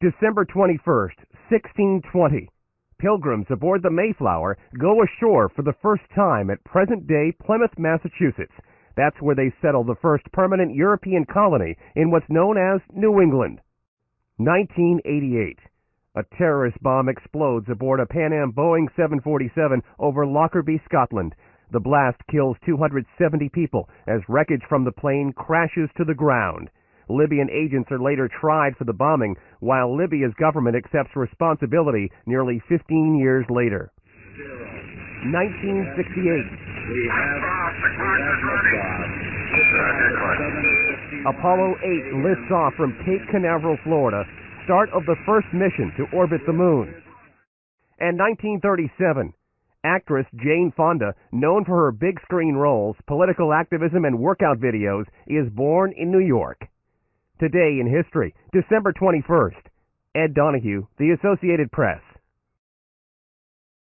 December 21st, 1620. Pilgrims aboard the Mayflower go ashore for the first time at present-day Plymouth, Massachusetts. That's where they settle the first permanent European colony in what's known as New England. 1988. A terrorist bomb explodes aboard a Pan Am Boeing 747 over Lockerbie, Scotland. The blast kills 270 people as wreckage from the plane crashes to the ground. Libyan agents are later tried for the bombing, while Libya's government accepts responsibility nearly 15 years later. 1968. Apollo 8 lifts off from Cape Canaveral, Florida, start of the first mission to orbit the moon. And 1937. Actress Jane Fonda, known for her big screen roles, political activism, and workout videos, is born in New York. Today in history, December 21st. Ed Donahue, The Associated Press.